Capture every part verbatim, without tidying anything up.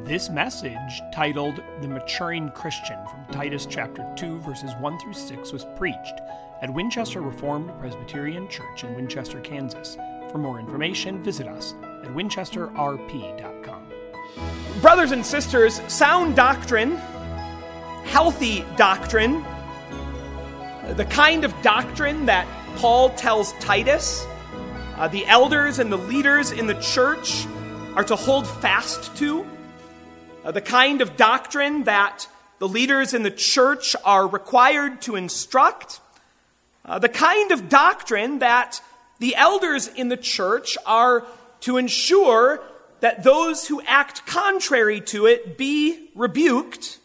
This message, titled The Maturing Christian from Titus chapter two, verses one through six, was preached at Winchester Reformed Presbyterian Church in Winchester, Kansas. For more information, visit us at winchester r p dot com. Brothers and sisters, sound doctrine, healthy doctrine, the kind of doctrine that Paul tells Titus, uh, the elders and the leaders in the church are to hold fast to, uh, the kind of doctrine that the leaders in the church are required to instruct, uh, the kind of doctrine that the elders in the church are to ensure that those who act contrary to it be rebuked.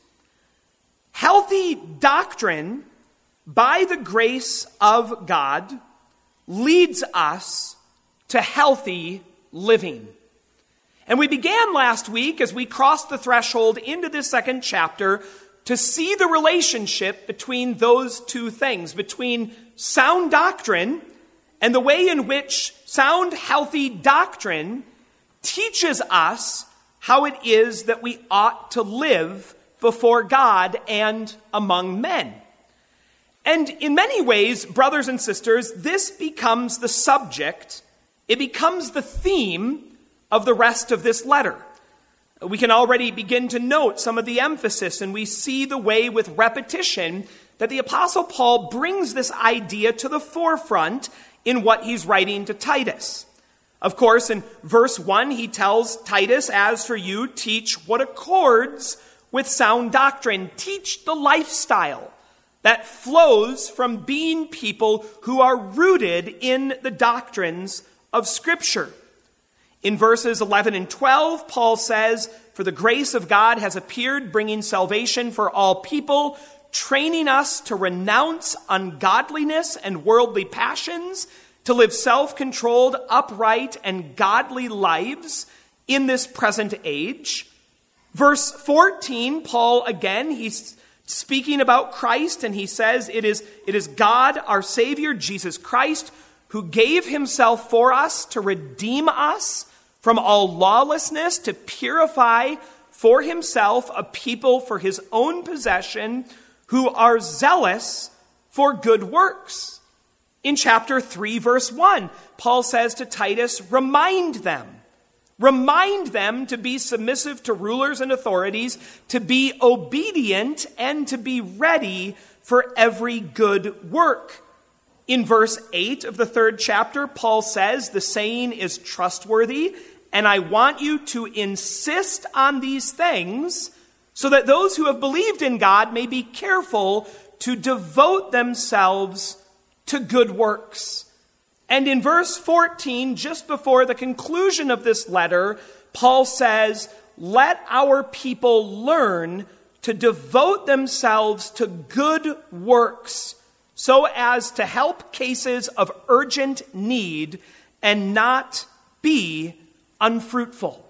Healthy doctrine, by the grace of God, leads us to healthy living. And we began last week, as we crossed the threshold into this second chapter, to see the relationship between those two things, between sound doctrine and the way in which sound, healthy doctrine teaches us how it is that we ought to live before God and among men. And in many ways, brothers and sisters, this becomes the subject, it becomes the theme of the rest of this letter. We can already begin to note some of the emphasis, and we see the way with repetition that the Apostle Paul brings this idea to the forefront in what he's writing to Titus. Of course, in verse one, he tells Titus, "As for you, teach what accords with sound doctrine. Teach the lifestyle that flows from being people who are rooted in the doctrines of Scripture." In verses eleven and twelve, Paul says, "For the grace of God has appeared, bringing salvation for all people, training us to renounce ungodliness and worldly passions, to live self-controlled, upright, and godly lives in this present age." Verse fourteen, Paul again, he's speaking about Christ, and he says, it is, it is God, our Savior, Jesus Christ, who gave himself for us to redeem us from all lawlessness, to purify for himself a people for his own possession who are zealous for good works. In chapter three, verse one, Paul says to Titus, remind them. Remind them to be submissive to rulers and authorities, to be obedient, and to be ready for every good work. In verse eight of the third chapter, Paul says, the saying is trustworthy, and I want you to insist on these things so that those who have believed in God may be careful to devote themselves to good works. And in verse fourteen, just before the conclusion of this letter, Paul says, let our people learn to devote themselves to good works so as to help cases of urgent need and not be unfruitful.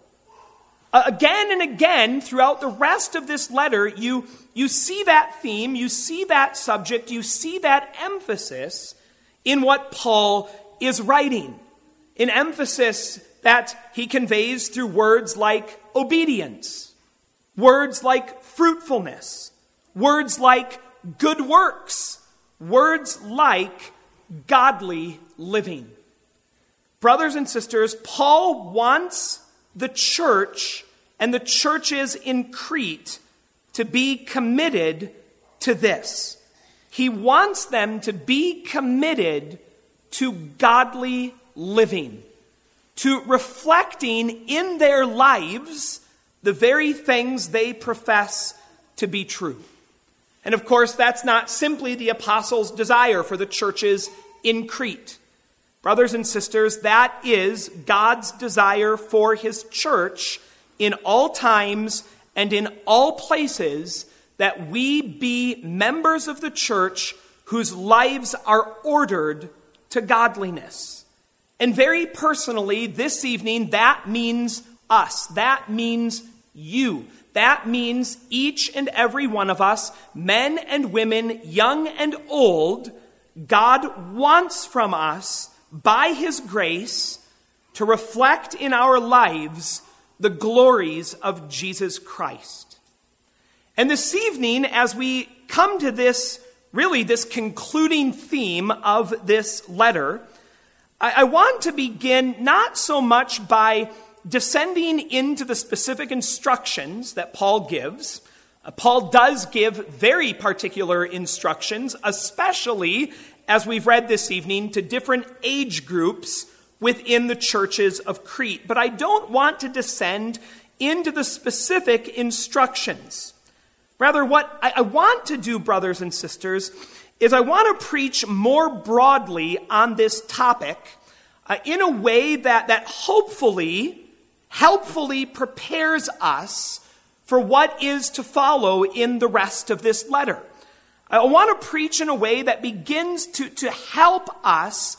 Uh, again and again, throughout the rest of this letter, you, you see that theme, you see that subject, you see that emphasis in what Paul is writing. An emphasis that he conveys through words like obedience, words like fruitfulness, words like good works, words like godly living. Brothers and sisters, Paul wants the church and the churches in Crete to be committed to this. He wants them to be committed to godly living, to reflecting in their lives the very things they profess to be true. And of course, that's not simply the apostles' desire for the churches in Crete. Brothers and sisters, that is God's desire for his church in all times and in all places, that we be members of the church whose lives are ordered to godliness. And very personally, this evening, that means us. That means you. That means each and every one of us, men and women, young and old. God wants from us, by his grace, to reflect in our lives the glories of Jesus Christ. And this evening, as we come to this, really this concluding theme of this letter, I, I want to begin not so much by descending into the specific instructions that Paul gives. Uh, Paul does give very particular instructions, especially as we've read this evening, to different age groups within the churches of Crete. But I don't want to descend into the specific instructions. Rather, what I, I want to do, brothers and sisters, is I want to preach more broadly on this topic uh, in a way that, that hopefully, helpfully prepares us for what is to follow in the rest of this letter. I want to preach in a way that begins to, to help us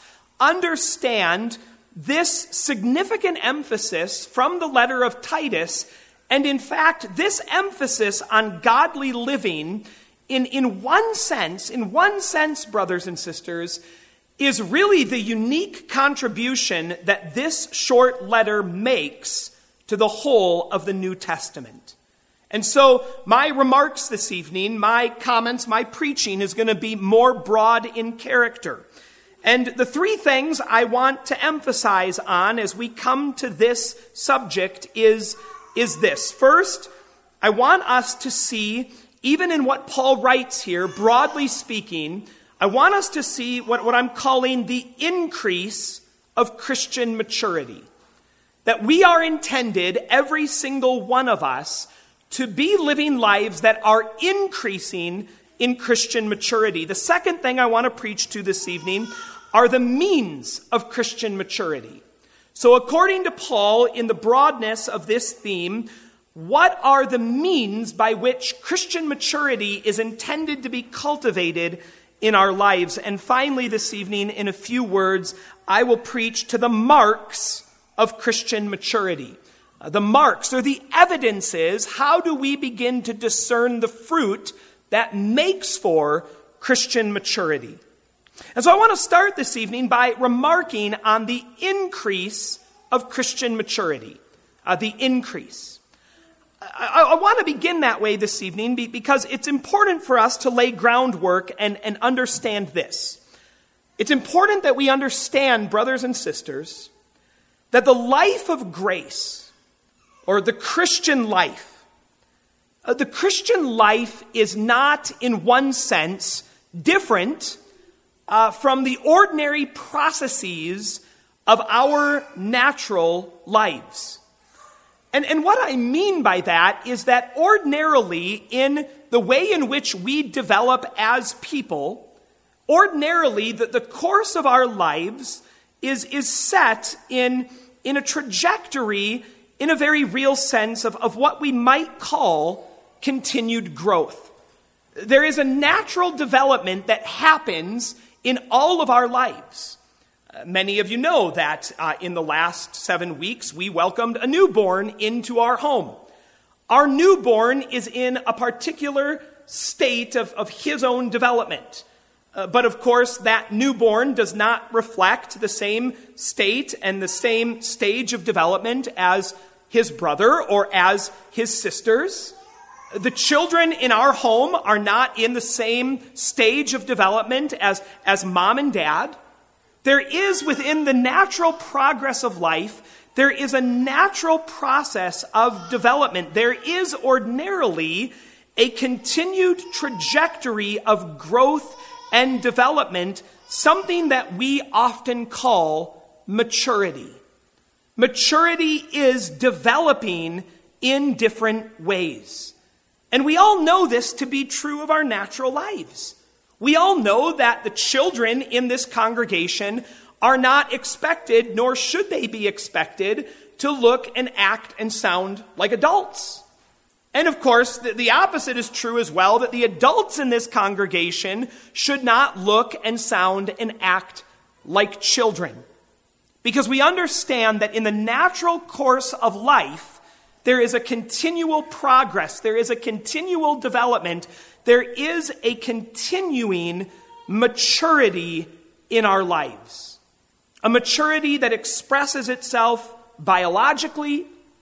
understand this significant emphasis from the letter of Titus, and in fact, this emphasis on godly living, in, in one sense, in one sense, brothers and sisters, is really the unique contribution that this short letter makes to the whole of the New Testament. And so my remarks this evening, my comments, my preaching is going to be more broad in character. And the three things I want to emphasize on as we come to this subject is, is this. First, I want us to see, even in what Paul writes here, broadly speaking, I want us to see what, what I'm calling the increase of Christian maturity. That we are intended, every single one of us, to be living lives that are increasing in Christian maturity. The second thing I want to preach to this evening are the means of Christian maturity. So according to Paul, in the broadness of this theme, what are the means by which Christian maturity is intended to be cultivated in our lives? And finally, this evening, in a few words, I will preach to the marks of Christian maturity. Uh, the marks, or the evidences, how do we begin to discern the fruit that makes for Christian maturity? And so I want to start this evening by remarking on the increase of Christian maturity. Uh, the increase. I, I want to begin that way this evening because it's important for us to lay groundwork and, and understand this. It's important that we understand, brothers and sisters, that the life of grace, or the Christian life, uh, the Christian life is not, in one sense, different uh, from the ordinary processes of our natural lives. And, and what I mean by that is that ordinarily, in the way in which we develop as people, ordinarily the, the course of our lives is, is set in, in a trajectory, in a very real sense, of, of what we might call continued growth. There is a natural development that happens in all of our lives. Uh, many of you know that uh, in the last seven weeks, we welcomed a newborn into our home. Our newborn is in a particular state of, of his own development. Uh, but of course, that newborn does not reflect the same state and the same stage of development as his brother or as his sisters. The children in our home are not in the same stage of development as, as mom and dad. There is, within the natural progress of life, there is a natural process of development. There is ordinarily a continued trajectory of growth and development, something that we often call maturity. Maturity is developing in different ways. And we all know this to be true of our natural lives. We all know that the children in this congregation are not expected, nor should they be expected, to look and act and sound like adults. And of course, the, the opposite is true as well, that the adults in this congregation should not look and sound and act like children. Because we understand that in the natural course of life, there is a continual progress, there is a continual development, there is a continuing maturity in our lives. A maturity that expresses itself biologically,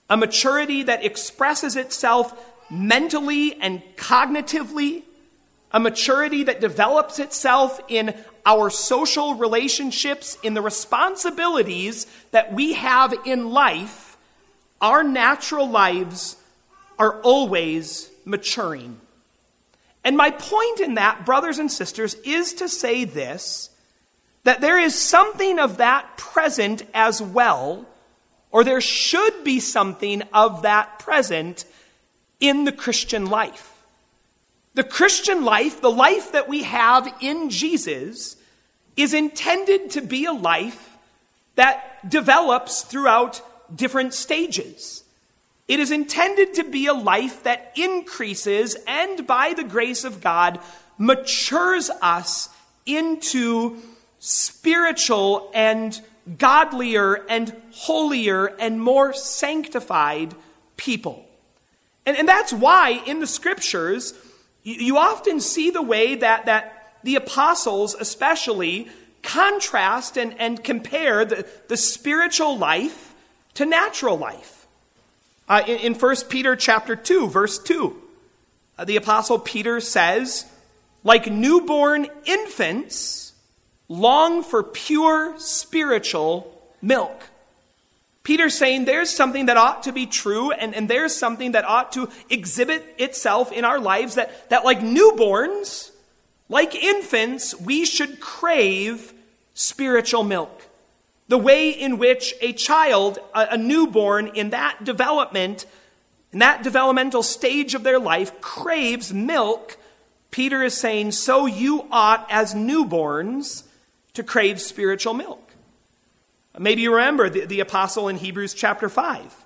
a maturity that expresses itself mentally and cognitively, a maturity that develops itself in our social relationships, in the responsibilities that we have in life. Our natural lives are always maturing. And my point in that, brothers and sisters, is to say this, that there is something of that present as well, or there should be something of that present in the Christian life. The Christian life, the life that we have in Jesus, is intended to be a life that develops throughout different stages. It is intended to be a life that increases and, by the grace of God, matures us into spiritual and godlier and holier and more sanctified people. And, and that's why in the scriptures, you, you often see the way that, that the apostles especially contrast and, and compare the, the spiritual life to natural life. Uh, in, in First Peter chapter two, verse two, uh, the apostle Peter says, like newborn infants, long for pure spiritual milk. Peter's saying there's something that ought to be true, and, and there's something that ought to exhibit itself in our lives, that, that like newborns, like infants, we should crave spiritual milk. The way in which a child, a, a newborn in that development, in that developmental stage of their life, craves milk, Peter is saying, so you ought as newborns to crave spiritual milk. Maybe you remember the, the apostle in Hebrews chapter five.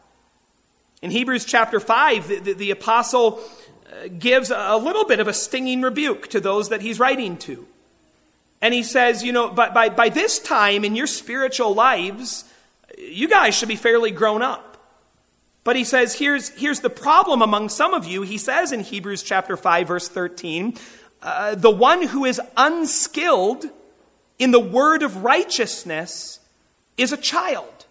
In Hebrews chapter five, the, the, the apostle gives a little bit of a stinging rebuke to those that he's writing to. And he says, you know, by, by, by this time in your spiritual lives, you guys should be fairly grown up. But he says, here's, here's the problem among some of you. He says in Hebrews chapter five, verse thirteen, uh, the one who is unskilled in the word of righteousness is a child.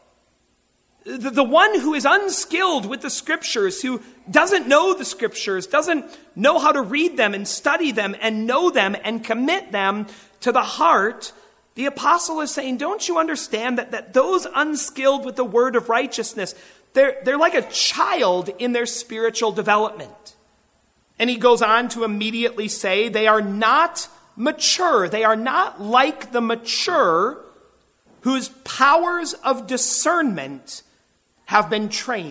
The, the one who is unskilled with the scriptures, who doesn't know the scriptures, doesn't know how to read them and study them and know them and commit them to the heart, the apostle is saying, don't you understand that, that those unskilled with the word of righteousness, they're, they're like a child in their spiritual development. And he goes on to immediately say, they are not mature. They are not like the mature whose powers of discernment have been trained.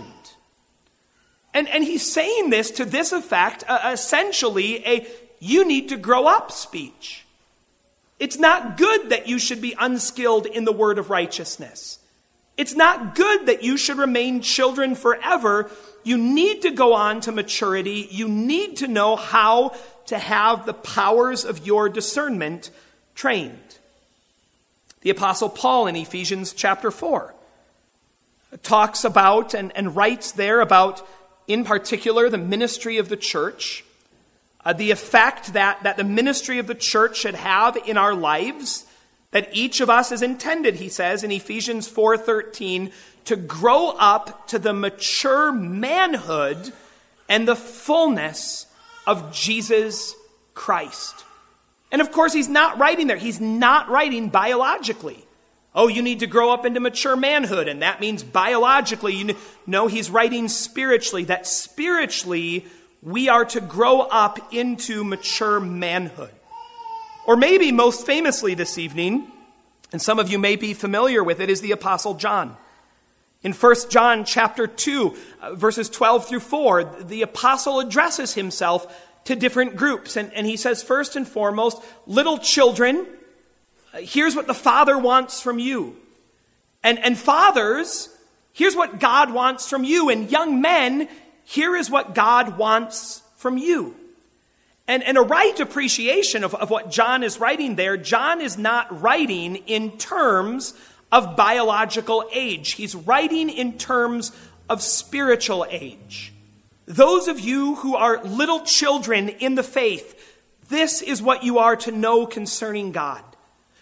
And, and he's saying this to this effect, uh, essentially a you need to grow up speech. It's not good that you should be unskilled in the word of righteousness. It's not good that you should remain children forever. You need to go on to maturity. You need to know how to have the powers of your discernment trained. The Apostle Paul in Ephesians chapter four talks about and, and writes there about, in particular, the ministry of the church. Uh, the effect that, that the ministry of the church should have in our lives, that each of us is intended, he says in Ephesians four thirteen, to grow up to the mature manhood and the fullness of Jesus Christ. And of course, he's not writing there. He's not writing biologically. Oh, you need to grow up into mature manhood, and that means biologically. You know, he's writing spiritually, that spiritually we are to grow up into mature manhood. Or maybe most famously this evening, and some of you may be familiar with it, is the Apostle John. In First John chapter two, uh, verses twelve through four, the apostle addresses himself to different groups. And, and he says, first and foremost, little children, uh, here's what the Father wants from you. And, and fathers, here's what God wants from you. And young men, here is what God wants from you. And, and a right appreciation of, of what John is writing there, John is not writing in terms of biological age. He's writing in terms of spiritual age. Those of you who are little children in the faith, this is what you are to know concerning God.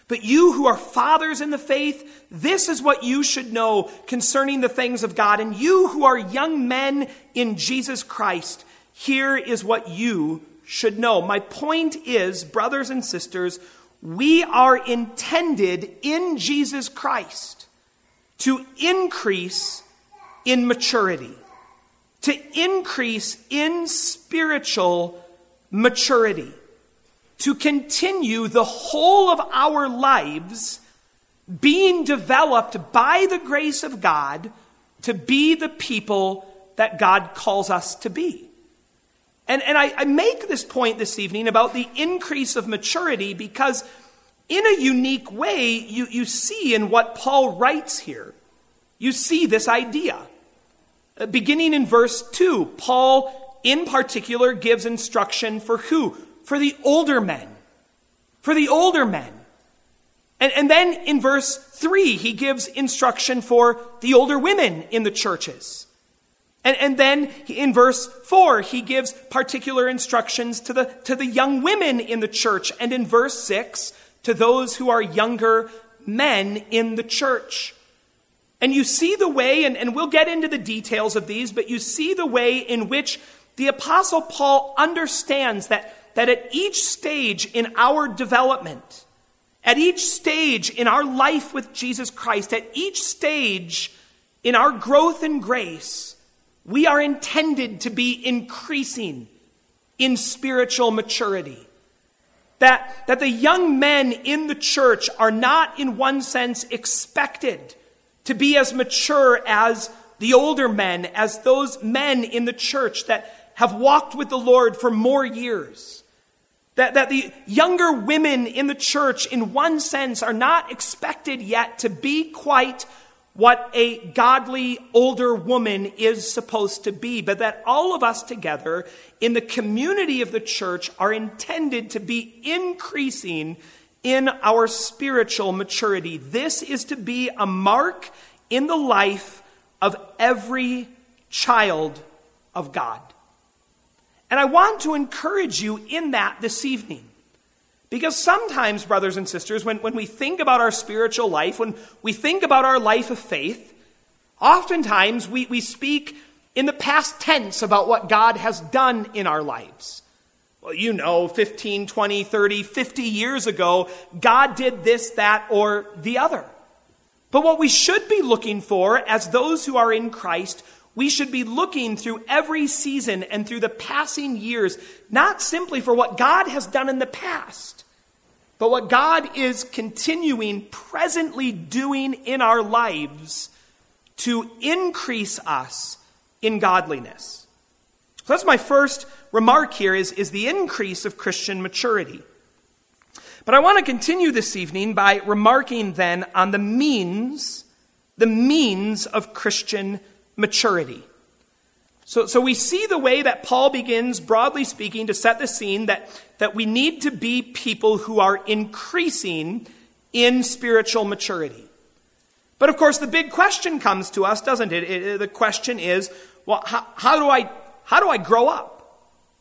But you who are fathers in the faith, this is what you should know concerning the things of God. And you who are young men in Jesus Christ, here is what you should know. My point is, brothers and sisters, we are intended in Jesus Christ to increase in maturity, to increase in spiritual maturity, to continue the whole of our lives being developed by the grace of God to be the people that God calls us to be. And, and I, I make this point this evening about the increase of maturity because in a unique way, you, you see in what Paul writes here, you see this idea. Uh, beginning in verse two, Paul in particular gives instruction for who? For the older men. For the older men. And, and then in verse three, he gives instruction for the older women in the churches. And, and then in verse four, he gives particular instructions to the, to the young women in the church. And in verse six, to those who are younger men in the church. And you see the way, and, and we'll get into the details of these, but you see the way in which the Apostle Paul understands that, that at each stage in our development, at each stage in our life with Jesus Christ, at each stage in our growth in grace, we are intended to be increasing in spiritual maturity. That, that the young men in the church are not, in one sense, expected to be as mature as the older men, as those men in the church that have walked with the Lord for more years. That, that the younger women in the church, in one sense, are not expected yet to be quite what a godly older woman is supposed to be, but that all of us together in the community of the church are intended to be increasing in our spiritual maturity. This is to be a mark in the life of every child of God. And I want to encourage you in that this evening. Because sometimes, brothers and sisters, when, when we think about our spiritual life, when we think about our life of faith, oftentimes we, we speak in the past tense about what God has done in our lives. Well, you know, fifteen, twenty, thirty, fifty years ago, God did this, that, or the other. But what we should be looking for as those who are in Christ, we should be looking through every season and through the passing years, not simply for what God has done in the past, but what God is continuing, presently doing in our lives to increase us in godliness. So that's my first remark here is, is the increase of Christian maturity. But I want to continue this evening by remarking then on the means, the means of Christian maturity. So, so we see the way that Paul begins, broadly speaking, to set the scene that, that we need to be people who are increasing in spiritual maturity. But of course, the big question comes to us, doesn't it? it, it the question is, well, how, how do I how do I grow up?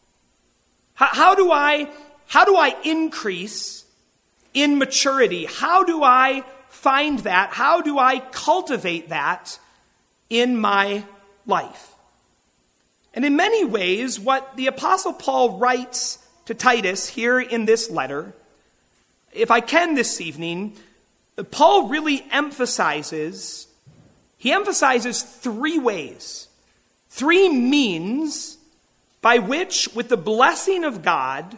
How, how do I how do I increase in maturity? How do I find that? How do I cultivate that in my life? And in many ways, what the Apostle Paul writes to Titus here in this letter, if I can this evening, Paul really emphasizes, he emphasizes three ways, three means by which, with the blessing of God,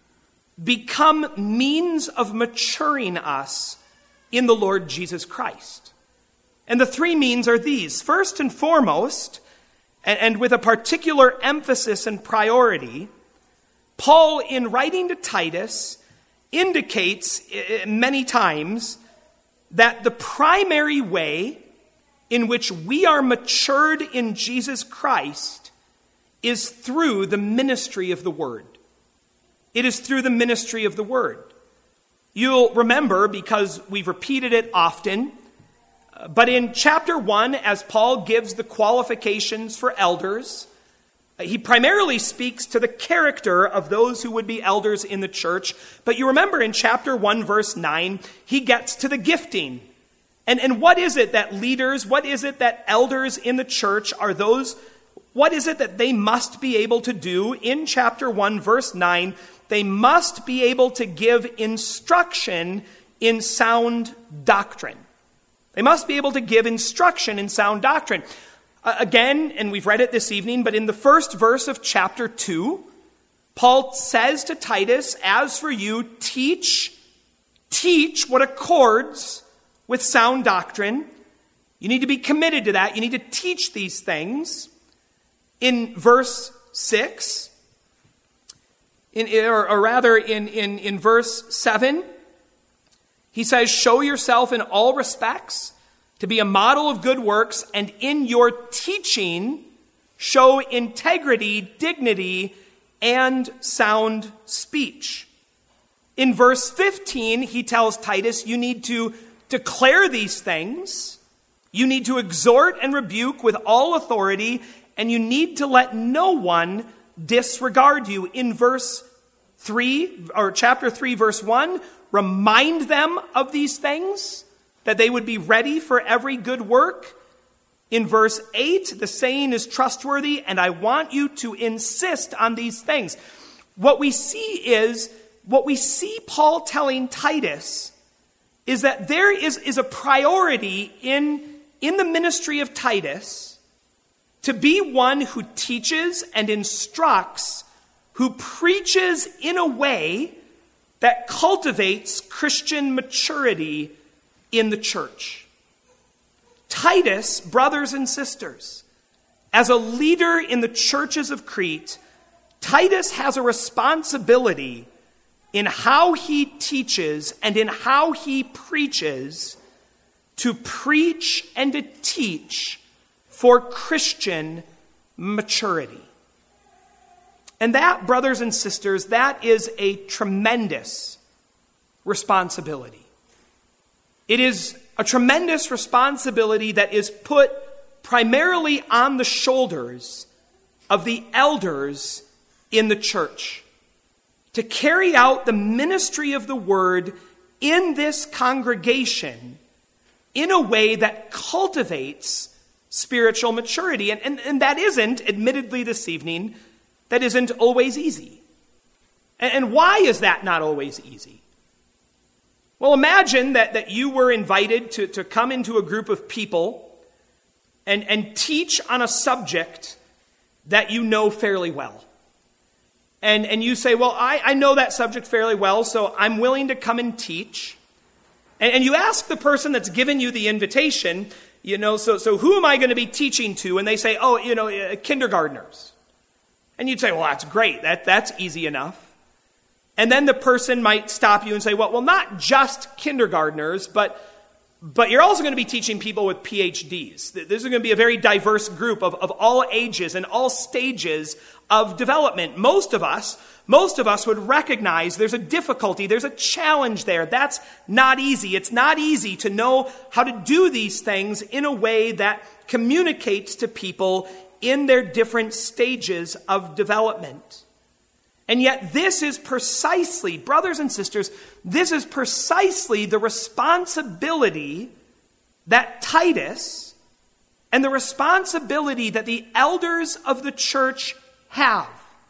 become means of maturing us in the Lord Jesus Christ. And the three means are these. First and foremost, and, and with a particular emphasis and priority, Paul, in writing to Titus, indicates many times that the primary way in which we are matured in Jesus Christ is through the ministry of the Word. It is through the ministry of the Word. You'll remember, because we've repeated it often, but in chapter one, as Paul gives the qualifications for elders, He primarily speaks to the character of those who would be elders in the church. But you remember in chapter one, verse nine, he gets to the gifting. And, and what is it that leaders, what is it that elders in the church are those, what is it that they must be able to do? In chapter one, verse nine, they must be able to give instruction in sound doctrine. They must be able to give instruction in sound doctrine. Uh, again, and we've read it this evening, but in the first verse of chapter two, Paul says to Titus, as for you, teach, teach what accords with sound doctrine. You need to be committed to that. You need to teach these things. In verse six, in, or, or rather in, in, in verse seven, he says, show yourself in all respects to be a model of good works, and in your teaching, show integrity, dignity, and sound speech. In verse fifteen, he tells Titus, you need to declare these things, you need to exhort and rebuke with all authority, and you need to let no one disregard you. In verse three, or chapter three, verse one, remind them of these things, that they would be ready for every good work. In verse eight, the saying is trustworthy, and I want you to insist on these things. What we see is, what we see Paul telling Titus is that there is, is a priority in, in the ministry of Titus to be one who teaches and instructs, who preaches in a way that cultivates Christian maturity in the church. Titus, brothers and sisters, as a leader in the churches of Crete, Titus has a responsibility in how he teaches and in how he preaches to preach and to teach for Christian maturity. And that, brothers and sisters, that is a tremendous responsibility. It is a tremendous responsibility that is put primarily on the shoulders of the elders in the church to carry out the ministry of the word in this congregation in a way that cultivates spiritual maturity. And, and, and that isn't, admittedly this evening, that isn't always easy. And, and why is that not always easy? Well, imagine that, that you were invited to, to come into a group of people and, and teach on a subject that you know fairly well. And, and you say, well, I, I know that subject fairly well, so I'm willing to come and teach. And, and you ask the person that's given you the invitation, you know, so, so who am I going to be teaching to? And they say, oh, you know, uh, kindergartners. And you'd say, well, that's great. That, that's easy enough. And then the person might stop you and say, well, well, not just kindergartners, but but you're also going to be teaching people with P H Ds. This is going to be a very diverse group of, of all ages and all stages of development. Most of us, most of us would recognize there's a difficulty, there's a challenge there. That's not easy. It's not easy to know how to do these things in a way that communicates to people in their different stages of development. And yet this is precisely, brothers and sisters, this is precisely the responsibility that Titus and the responsibility that the elders of the church have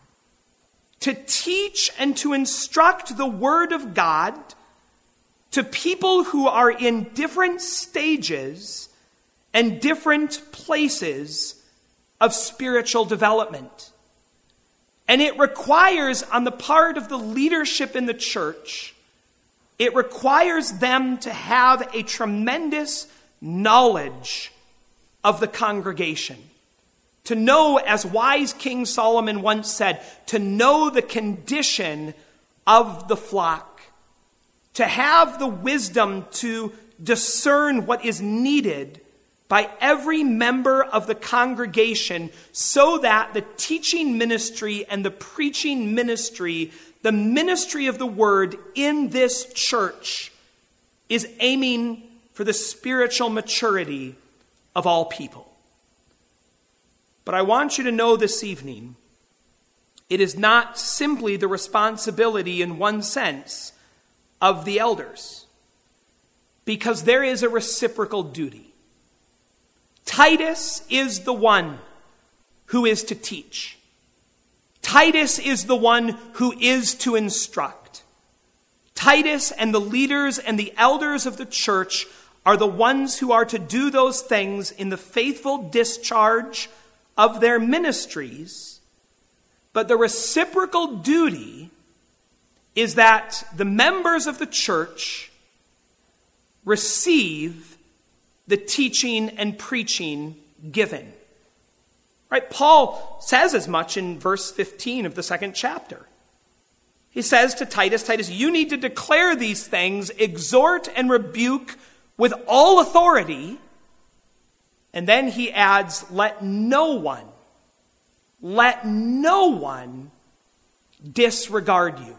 to teach and to instruct the Word of God to people who are in different stages and different places of spiritual development. And it requires, on the part of the leadership in the church, it requires them to have a tremendous knowledge of the congregation. To know, as wise King Solomon once said, to know the condition of the flock. To have the wisdom to discern what is needed by every member of the congregation so that the teaching ministry and the preaching ministry, the ministry of the word in this church, is aiming for the spiritual maturity of all people. But I want you to know this evening, it is not simply the responsibility in one sense of the elders, because there is a reciprocal duty. Titus is the one who is to teach. Titus is the one who is to instruct. Titus and the leaders and the elders of the church are the ones who are to do those things in the faithful discharge of their ministries. But the reciprocal duty is that the members of the church receive the teaching and preaching given. Right? Paul says as much in verse fifteen of the second chapter. He says to Titus, Titus, you need to declare these things, exhort and rebuke with all authority. And then he adds, let no one, let no one disregard you.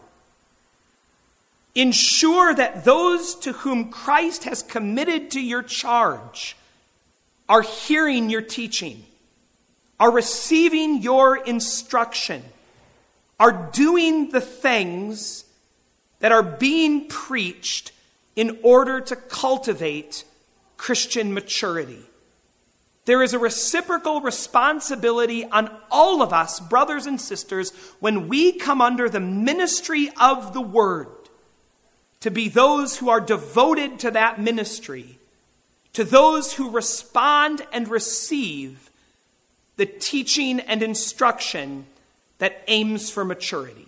Ensure that those to whom Christ has committed to your charge are hearing your teaching, are receiving your instruction, are doing the things that are being preached in order to cultivate Christian maturity. There is a reciprocal responsibility on all of us, brothers and sisters, when we come under the ministry of the word, to be those who are devoted to that ministry, to those who respond and receive the teaching and instruction that aims for maturity.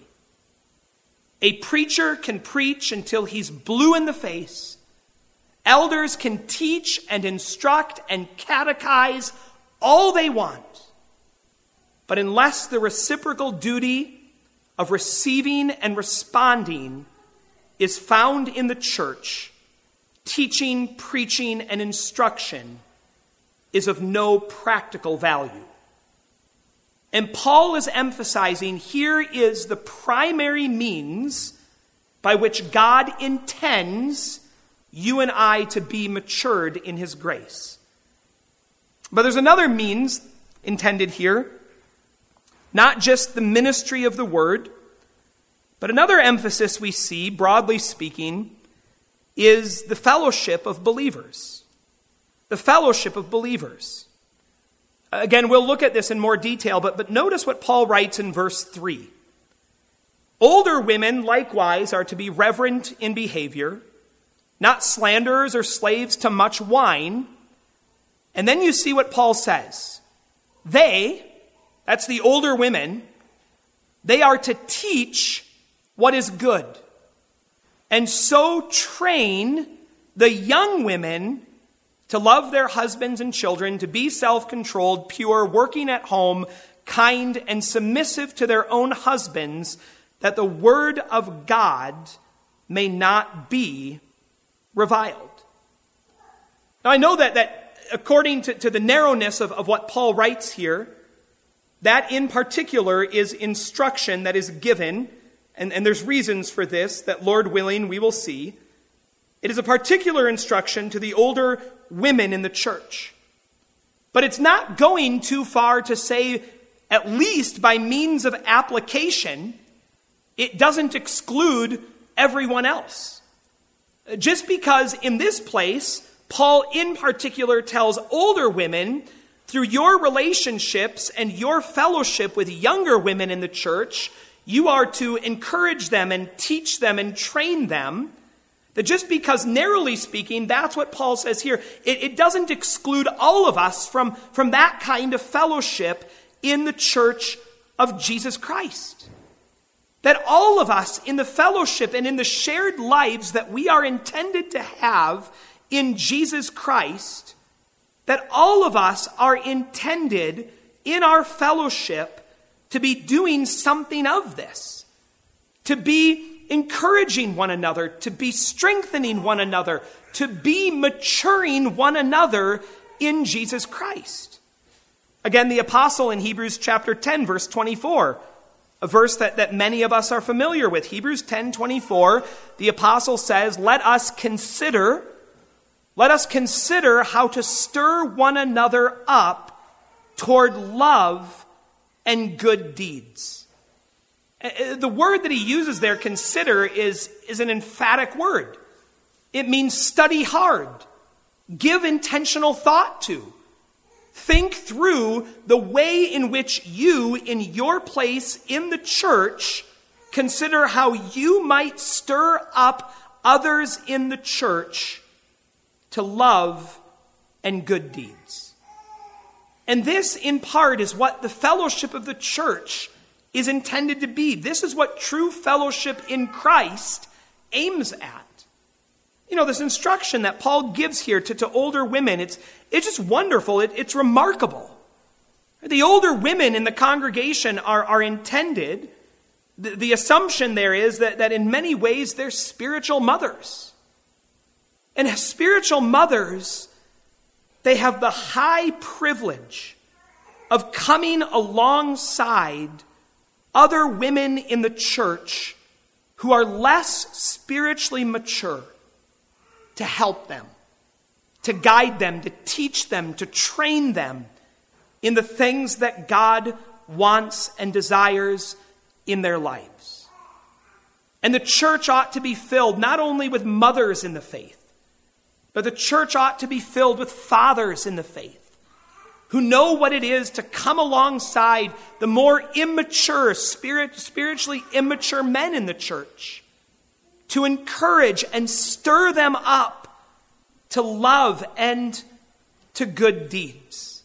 A preacher can preach until he's blue in the face. Elders can teach and instruct and catechize all they want. But unless the reciprocal duty of receiving and responding is found in the church, teaching, preaching, and instruction is of no practical value. And Paul is emphasizing here is the primary means by which God intends you and I to be matured in his grace. But there's another means intended here, not just the ministry of the word, but another emphasis we see, broadly speaking, is the fellowship of believers. The fellowship of believers. Again, we'll look at this in more detail, but, but notice what Paul writes in verse three. Older women likewise are to be reverent in behavior, not slanderers or slaves to much wine. And then you see what Paul says. They, that's the older women, they are to teach what is good, and so train the young women to love their husbands and children, to be self-controlled, pure, working at home, kind, and submissive to their own husbands, that the word of God may not be reviled. Now I know that, that according to, to the narrowness of, of what Paul writes here, that in particular is instruction that is given, and, and there's reasons for this that, Lord willing, we will see. It is a particular instruction to the older women in the church. But it's not going too far to say, at least by means of application, it doesn't exclude everyone else. Just because in this place, Paul in particular tells older women, through your relationships and your fellowship with younger women in the church, you are to encourage them and teach them and train them. That just because, narrowly speaking, that's what Paul says here, it, it doesn't exclude all of us from, from that kind of fellowship in the church of Jesus Christ. That all of us in the fellowship and in the shared lives that we are intended to have in Jesus Christ, that all of us are intended in our fellowship to be doing something of this, to be encouraging one another, to be strengthening one another, to be maturing one another in Jesus Christ. Again, the apostle in Hebrews chapter ten, verse twenty-four, a verse that, that many of us are familiar with. Hebrews ten twenty-four, the apostle says, let us consider, let us consider how to stir one another up toward love and good deeds. The word that he uses there, consider, is, is an emphatic word. It means study hard, give intentional thought to, think through the way in which you, in your place in the church, consider how you might stir up others in the church to love and good deeds. And this, in part, is what the fellowship of the church is intended to be. This is what true fellowship in Christ aims at. You know, this instruction that Paul gives here to, to older women, it's, it's just wonderful. It, it's remarkable. The older women in the congregation are, are intended, the, the assumption there is that, that in many ways they're spiritual mothers. And as spiritual mothers, they have the high privilege of coming alongside other women in the church who are less spiritually mature, to help them, to guide them, to teach them, to train them in the things that God wants and desires in their lives. And the church ought to be filled not only with mothers in the faith, but the church ought to be filled with fathers in the faith who know what it is to come alongside the more immature, spirit, spiritually immature men in the church, to encourage and stir them up to love and to good deeds.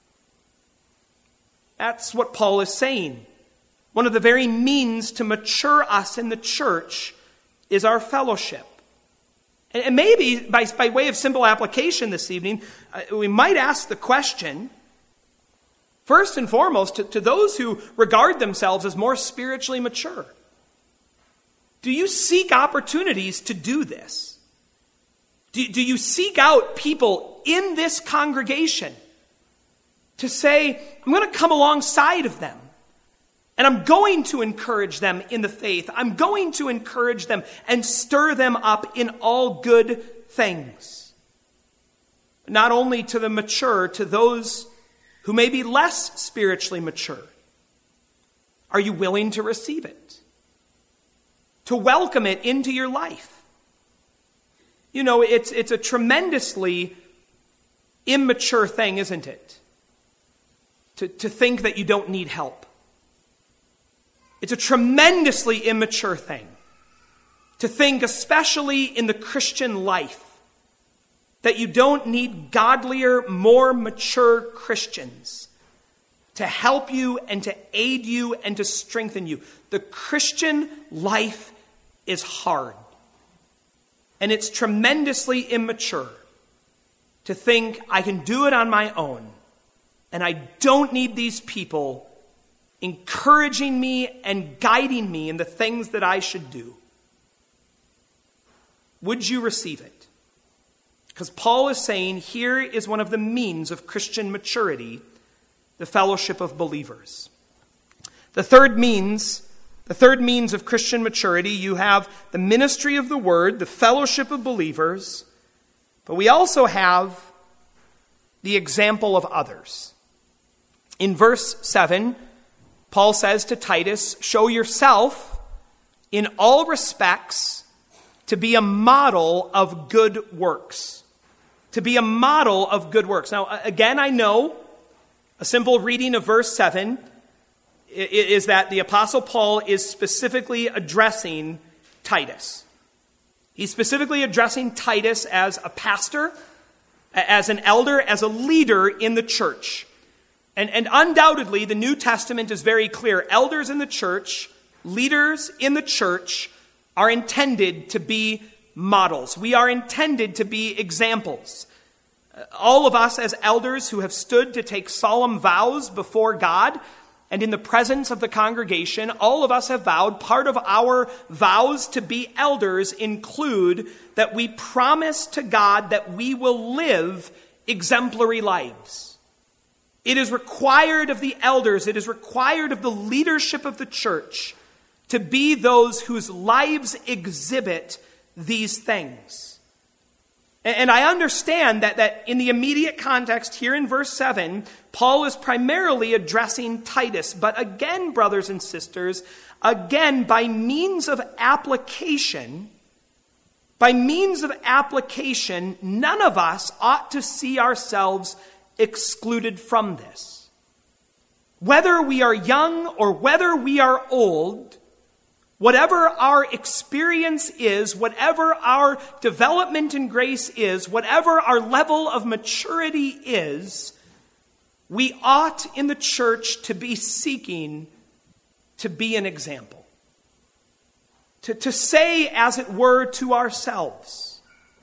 That's what Paul is saying. One of the very means to mature us in the church is our fellowship. And maybe by, by way of simple application this evening, uh, we might ask the question, first and foremost, to, to those who regard themselves as more spiritually mature. Do you seek opportunities to do this? Do, do you seek out people in this congregation to say, I'm going to come alongside of them, and I'm going to encourage them in the faith. I'm going to encourage them and stir them up in all good things. Not only to the mature, to those who may be less spiritually mature. Are you willing to receive it? To welcome it into your life? You know, it's, it's a tremendously immature thing, isn't it? To, to think that you don't need help. It's a tremendously immature thing to think, especially in the Christian life, that you don't need godlier, more mature Christians to help you and to aid you and to strengthen you. The Christian life is hard. And it's tremendously immature to think I can do it on my own and I don't need these people encouraging me and guiding me in the things that I should do. Would you receive it? Because Paul is saying here is one of the means of Christian maturity, the fellowship of believers. The third means, the third means of Christian maturity, you have the ministry of the word, the fellowship of believers, but we also have the example of others. In verse seven, Paul says to Titus, show yourself in all respects to be a model of good works. To be a model of good works. Now, again, I know a simple reading of verse seven is that the Apostle Paul is specifically addressing Titus. He's specifically addressing Titus as a pastor, as an elder, as a leader in the church. And, and undoubtedly, the New Testament is very clear. Elders in the church, leaders in the church, are intended to be models. We are intended to be examples. All of us as elders who have stood to take solemn vows before God and in the presence of the congregation, all of us have vowed, part of our vows to be elders include that we promise to God that we will live exemplary lives. It is required of the elders, it is required of the leadership of the church to be those whose lives exhibit these things. And I understand that, that in the immediate context here in verse seven, Paul is primarily addressing Titus. But again, brothers and sisters, again, by means of application, by means of application, none of us ought to see ourselves excluded from this. Whether we are young or whether we are old, whatever our experience is, whatever our development in grace is, whatever our level of maturity is, we ought in the church to be seeking to be an example. To, to say, as it were, to ourselves.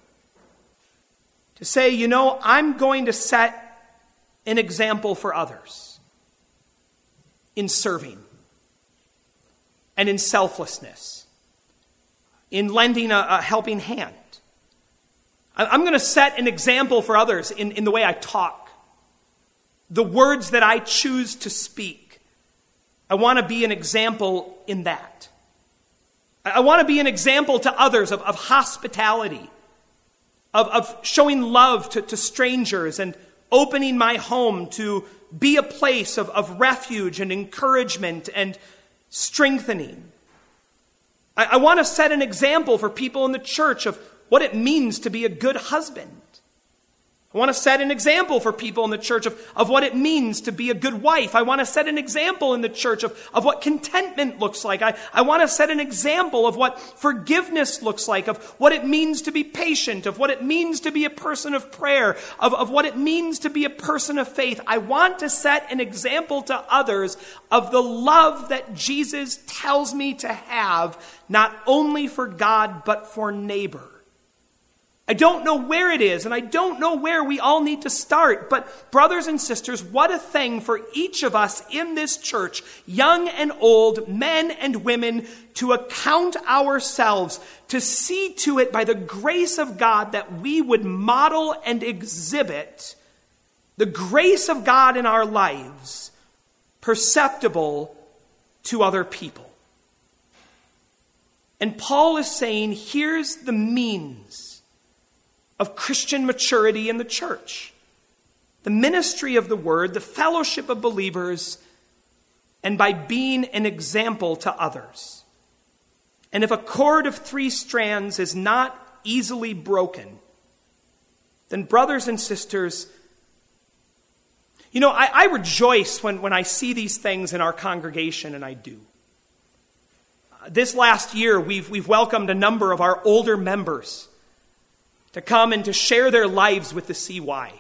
To say, you know, I'm going to set an example for others in serving. And in selflessness, in lending a, a helping hand. I'm going to set an example for others in, in the way I talk, the words that I choose to speak. I want to be an example in that. I want to be an example to others of, of hospitality, of, of showing love to, to strangers and opening my home to be a place of, of refuge and encouragement and strengthening. I, I want to set an example for people in the church of what it means to be a good husband. I want to set an example for people in the church of, of what it means to be a good wife. I want to set an example in the church of, of what contentment looks like. I, I want to set an example of what forgiveness looks like, of what it means to be patient, of what it means to be a person of prayer, of, of what it means to be a person of faith. I want to set an example to others of the love that Jesus tells me to have, not only for God, but for neighbor. I don't know where it is, and I don't know where we all need to start. But brothers and sisters, what a thing for each of us in this church, young and old, men and women, to account ourselves, to see to it by the grace of God that we would model and exhibit the grace of God in our lives, perceptible to other people. And Paul is saying, here's the means of Christian maturity in the church. The ministry of the word, the fellowship of believers, and by being an example to others. And if a cord of three strands is not easily broken, then brothers and sisters, you know, I, I rejoice when, when I see these things in our congregation, and I do. This last year, we've, we've welcomed a number of our older members to come and to share their lives with the C Y.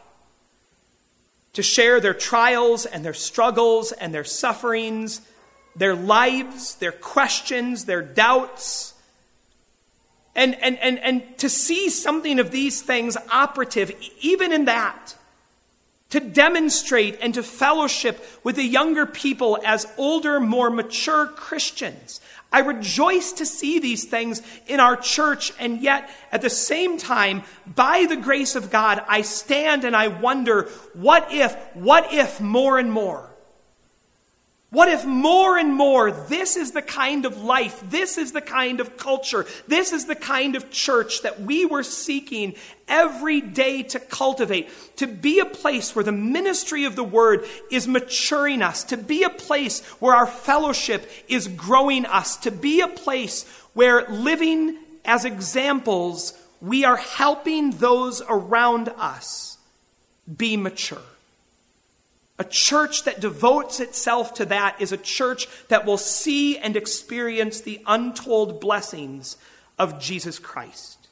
To share their trials and their struggles and their sufferings, their lives, their questions, their doubts. And, and, and, and to see something of these things operative, even in that. To demonstrate and to fellowship with the younger people as older, more mature Christians. I rejoice to see these things in our church, and yet at the same time, by the grace of God, I stand and I wonder, what if, what if more and more? What if more and more this is the kind of life, this is the kind of culture, this is the kind of church that we were seeking every day to cultivate, to be a place where the ministry of the word is maturing us, to be a place where our fellowship is growing us, to be a place where living as examples, we are helping those around us be mature. A church that devotes itself to that is a church that will see and experience the untold blessings of Jesus Christ.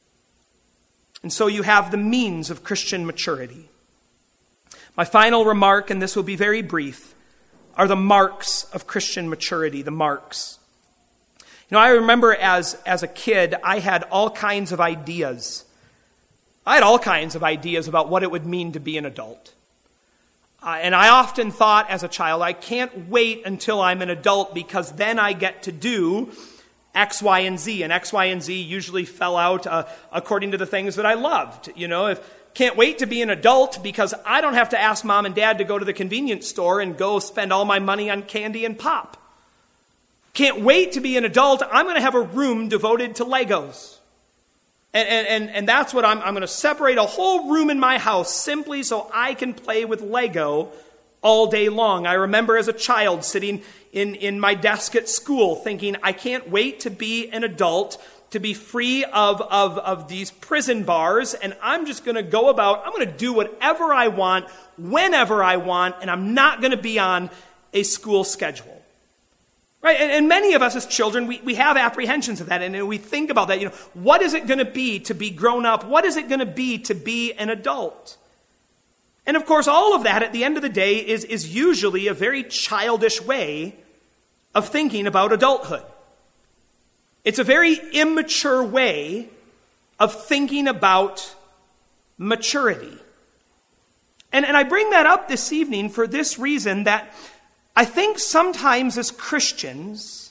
And so you have the means of Christian maturity. My final remark, and this will be very brief, are the marks of Christian maturity, the marks. You know, I remember as, as a kid, I had all kinds of ideas. I had all kinds of ideas about what it would mean to be an adult. Uh, and I often thought as a child, I can't wait until I'm an adult because then I get to do X, Y, and Z. And X, Y, and Z usually fell out uh, according to the things that I loved. You know, if can't wait to be an adult because I don't have to ask mom and dad to go to the convenience store and go spend all my money on candy and pop. Can't wait to be an adult. I'm going to have a room devoted to Legos. And, and, and that's what I'm, I'm going to separate a whole room in my house simply so I can play with Lego all day long. I remember as a child sitting in, in my desk at school thinking, I can't wait to be an adult, to be free of, of, of these prison bars, and I'm just going to go about, I'm going to do whatever I want, whenever I want, and I'm not going to be on a school schedule. Right? And, and many of us as children, we, we have apprehensions of that, and we think about that. You know, what is it going to be to be grown up? What is it going to be to be an adult? And of course, all of that at the end of the day is, is usually a very childish way of thinking about adulthood. It's a very immature way of thinking about maturity. And, and I bring that up this evening for this reason, that I think sometimes as Christians,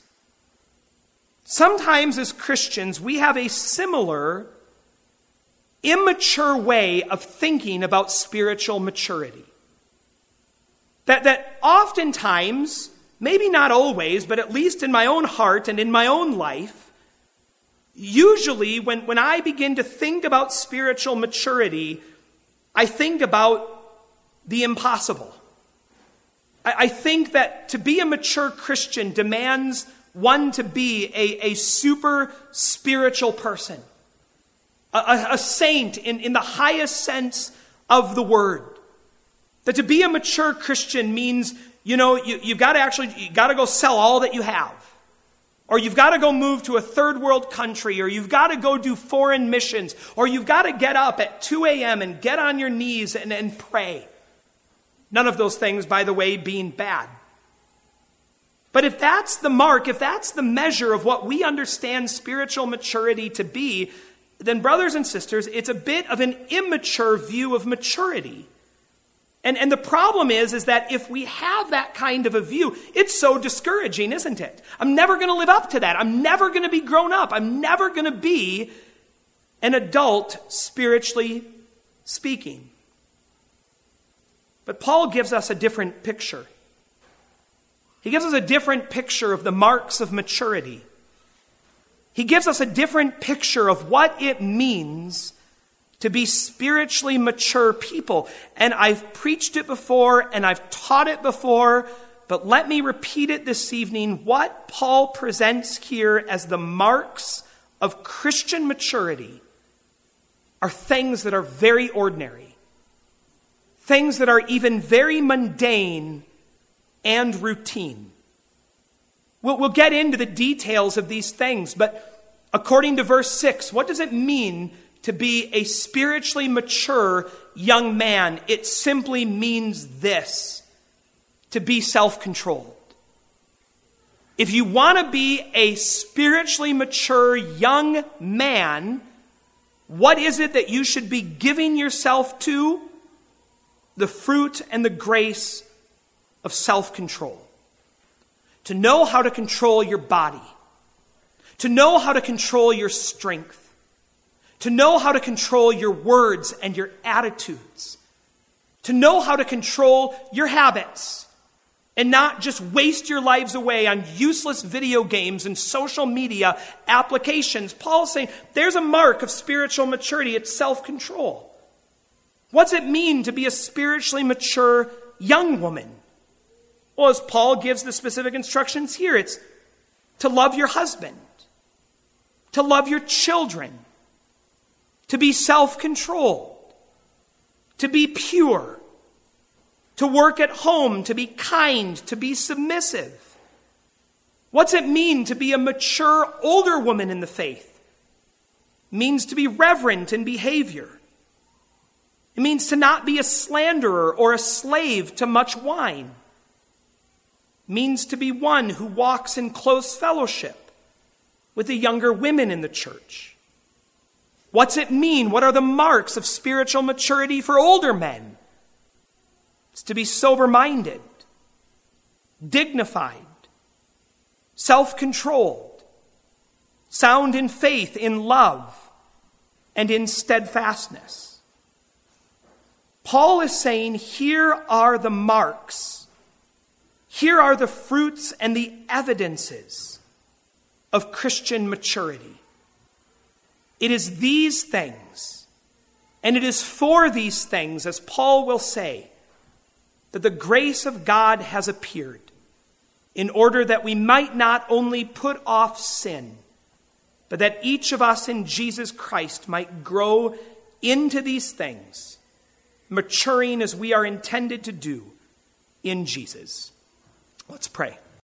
sometimes as Christians, we have a similar immature way of thinking about spiritual maturity. That, that oftentimes, maybe not always, but at least in my own heart and in my own life, usually when, when I begin to think about spiritual maturity, I think about the impossible. I think that to be a mature Christian demands one to be a, a super spiritual person, a, a, a saint in, in the highest sense of the word. That to be a mature Christian means, you know, you, you've got to actually, you got to go sell all that you have. Or you've got to go move to a third world country, or you've got to go do foreign missions, or you've got to get up at two a.m. and get on your knees and, and pray. None of those things, by the way, being bad. But if that's the mark, if that's the measure of what we understand spiritual maturity to be, then brothers and sisters, it's a bit of an immature view of maturity. And, and the problem is, is that if we have that kind of a view, it's so discouraging, isn't it? I'm never going to live up to that. I'm never going to be grown up. I'm never going to be an adult, spiritually speaking. But Paul gives us a different picture. He gives us a different picture of the marks of maturity. He gives us a different picture of what it means to be spiritually mature people. And I've preached it before and I've taught it before, but let me repeat it this evening. What Paul presents here as the marks of Christian maturity are things that are very ordinary. Things that are even very mundane and routine. We'll, we'll get into the details of these things, but according to verse six, what does it mean to be a spiritually mature young man? It simply means this: to be self-controlled. If you want to be a spiritually mature young man, what is it that you should be giving yourself to? The fruit and the grace of self-control. To know how to control your body. To know how to control your strength. To know how to control your words and your attitudes. To know how to control your habits. And not just waste your lives away on useless video games and social media applications. Paul's saying there's a mark of spiritual maturity. It's self-control. What's it mean to be a spiritually mature young woman? Well, as Paul gives the specific instructions here, it's to love your husband, to love your children, to be self-controlled, to be pure, to work at home, to be kind, to be submissive. What's it mean to be a mature older woman in the faith? It means to be reverent in behavior. It means to not be a slanderer or a slave to much wine. It means to be one who walks in close fellowship with the younger women in the church. What's it mean? What are the marks of spiritual maturity for older men? It's to be sober-minded, dignified, self-controlled, sound in faith, in love, and in steadfastness. Paul is saying, here are the marks. Here are the fruits and the evidences of Christian maturity. It is these things, and it is for these things, as Paul will say, that the grace of God has appeared, in order that we might not only put off sin, but that each of us in Jesus Christ might grow into these things, maturing as we are intended to do in Jesus. Let's pray.